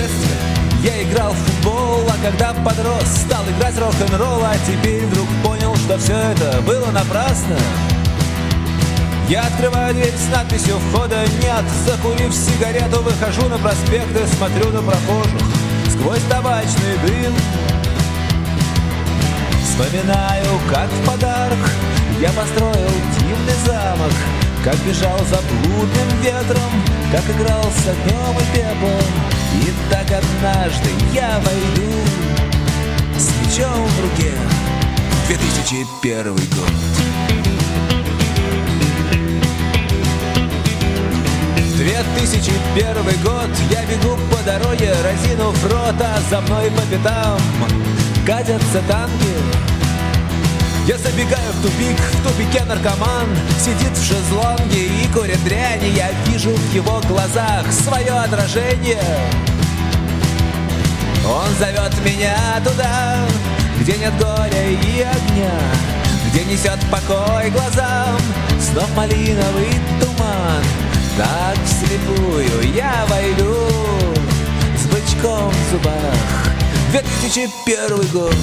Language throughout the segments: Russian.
детстве я играл в футбол, а когда подрос, стал играть рок-н-ролл, а теперь вдруг понял, что все это было напрасно. Я открываю дверь с надписью «Входа нет». Закурив сигарету, выхожу на проспект и смотрю на прохожих сквозь табачный дым. Вспоминаю, как в подарок я построил дивный замок, как бежал за блудным ветром, как играл с огнем и пеплом. И так однажды я войду с мечом в руке в 2001 год. В 2001 год я бегу по дороге, разинув рот, а за мной по пятам катятся танки. Я забегаю в тупике наркоман сидит в шезлонге и курит дрянь. Я вижу в его глазах свое отражение. Он зовет меня туда, где нет горя и огня, где несет покой глазам снов малиновый туман. Так вслепую я войду с бычком в зубах. 2001 год.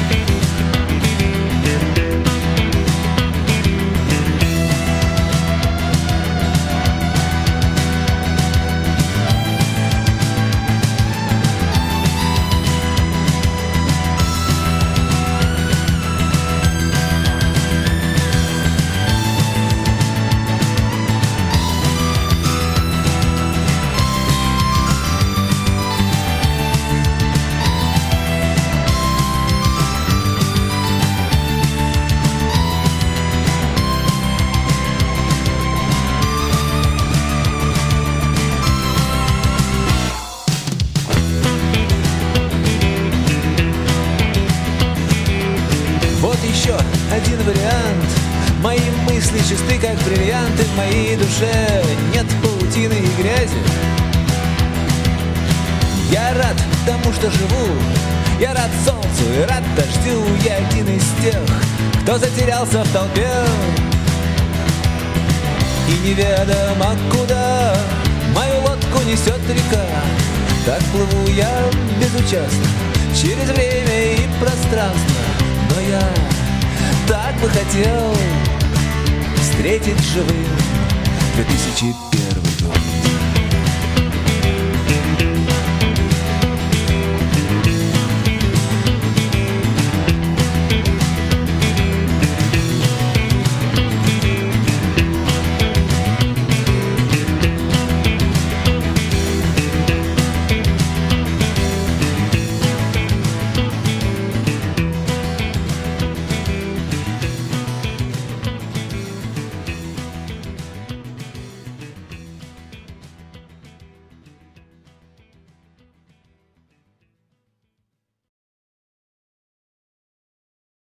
Еще один вариант. Мои мысли чисты, как бриллианты. В моей душе нет паутины и грязи. Я рад тому, что живу. Я рад солнцу и рад дождю. Я один из тех, кто затерялся в толпе. И неведомо куда мою лодку несет река. Так плыву я безучастно через время и пространство. Но я так бы хотел встретить живым 2001